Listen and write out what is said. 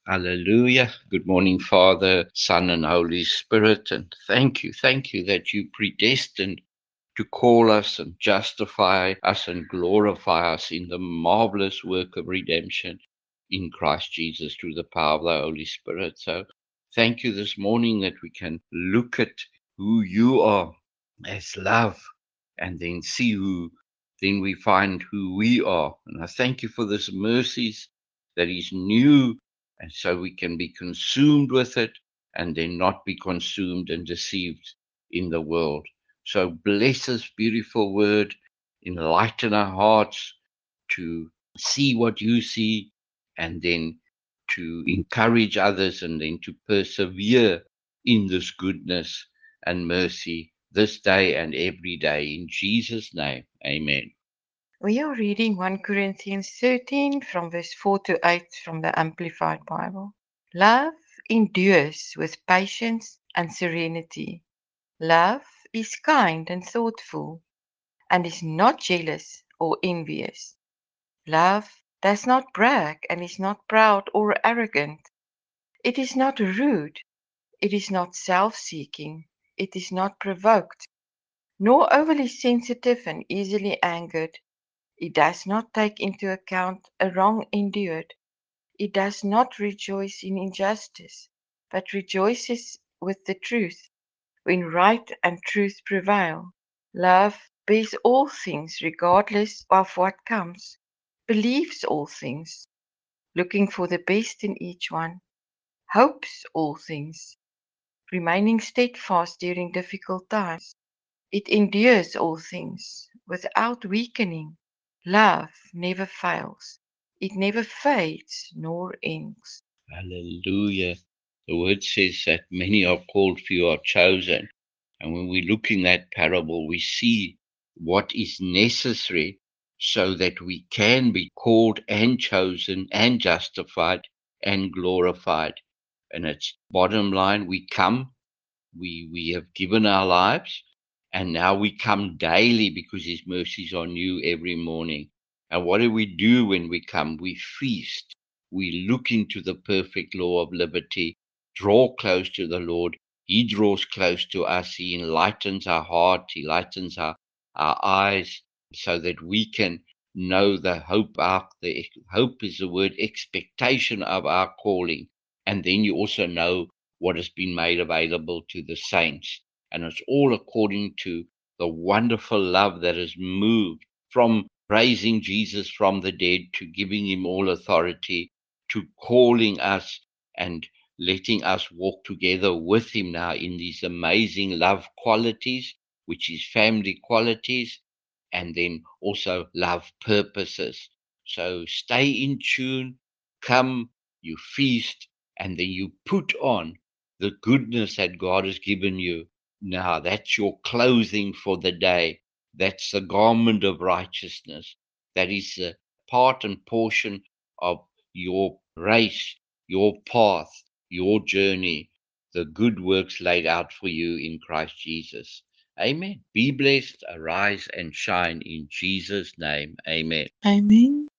Hallelujah. Good morning, Father, Son, and Holy Spirit. And thank you that you predestined to call us and justify us and glorify us in the marvelous work of redemption in Christ Jesus through the power of the Holy Spirit. So thank you this morning that we can look at who you are as love and then see then we find who we are. And I thank you for this mercies that is new, and so we can be consumed with it and then not be consumed and deceived in the world. So bless this beautiful word, enlighten our hearts to see what you see, and then to encourage others, and then to persevere in this goodness and mercy this day and every day. In Jesus' name, amen. We are reading 1 Corinthians 13 from verse 4 to 8 from the Amplified Bible. Love endures with patience and serenity. Love is kind and thoughtful and is not jealous or envious. Love does not brag and is not proud or arrogant. It is not rude. It is not self-seeking. It is not provoked, nor overly sensitive and easily angered. It does not take into account a wrong endured. It does not rejoice in injustice, but rejoices with the truth, when right and truth prevail. Love bears all things regardless of what comes, believes all things, looking for the best in each one, hopes all things, remaining steadfast during difficult times. It endures all things without weakening. Love never fails. It never fades nor ends. Hallelujah. The word says that many are called, few are chosen. And when we look in that parable, we see what is necessary so that we can be called and chosen and justified and glorified. And it's bottom line, we come, we have given our lives, and now we come daily because his mercies are new every morning. And what do we do when we come? We feast. We look into the perfect law of liberty, draw close to the Lord. He draws close to us. He enlightens our heart. He lightens our eyes so that we can know the hope. The hope is the word expectation of our calling. And then you also know what has been made available to the saints. And it's all according to the wonderful love that has moved from raising Jesus from the dead to giving him all authority to calling us and letting us walk together with him now in these amazing love qualities, which is family qualities, and then also love purposes. So stay in tune, come, you feast, and then you put on the goodness that God has given you. Now that's your clothing for the day. That's the garment of righteousness. That is a part and portion of your race, your path, your journey, the good works laid out for you in Christ Jesus. Amen. Be blessed, arise and shine in Jesus' name. Amen. Amen.